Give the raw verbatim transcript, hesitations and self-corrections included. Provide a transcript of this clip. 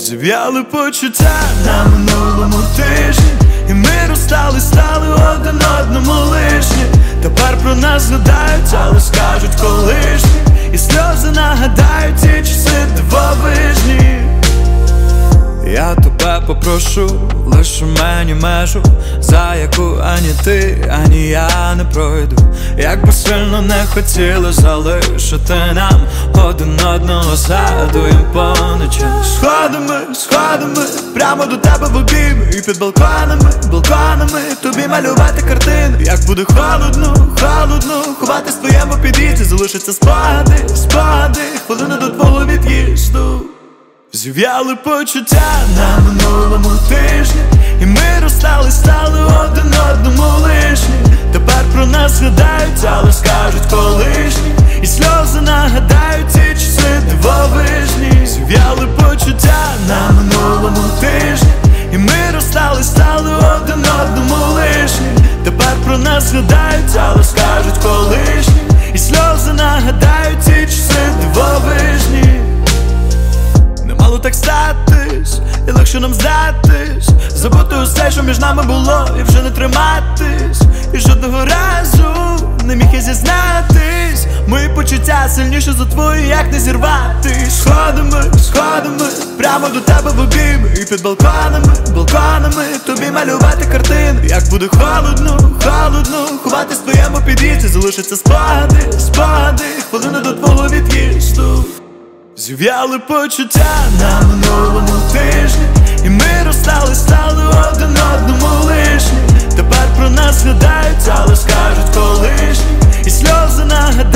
Зів'яли почуття на минулому тижні, і ми розстали, стали один одному лишні. Тепер про нас згадають, але скажуть колишні, і сльози нагадають ті часи дивовижні. Я тебе попрошу, лиш у мені межу, за яку ані ти, ані я не пройду. Як би сильно не хотіли залишити нам один одного, згадуєм поночі. Сходами, сходами, прямо до тебе в обійми, і під балконами, балконами тобі малювати картини. Як буде холодно, холодно, ховатись в твоєму під'їзді, залишаться спогади, спогади, хвилини до твого від'їзду. Зів'яли почуття на минулому тижні, і ми розстали, стали один одному лишні. Тепер про нас згадають, але скажуть колишні, і сльози нагадають ті часи дивовижні. Зів'яли почуття на минулому тижні, і ми розстали, стали один одному лишні. Тепер про нас згадають, але скажуть колишні, і сльози нагадають ті часи дивовижні. Мало так статись, і легше нам здатись, забути усе, що між нами було, і вже не триматись. І жодного разу не міг я зізнатись, мої почуття сильніше за твої, як не зірватись. Сходами, сходами, прямо до тебе в обійми, і під балконами, балконами тобі малювати картини. Як буде холодно, холодно, ховатись в твоєму під'їзді, залишаться спогади, спогади, хвилини до твого від'їзду. Зів'яли почуття на минулому тижні, і ми розстали, стали один одному лишні. Тепер про нас згадають, але скажуть колишні, і сльози нагадають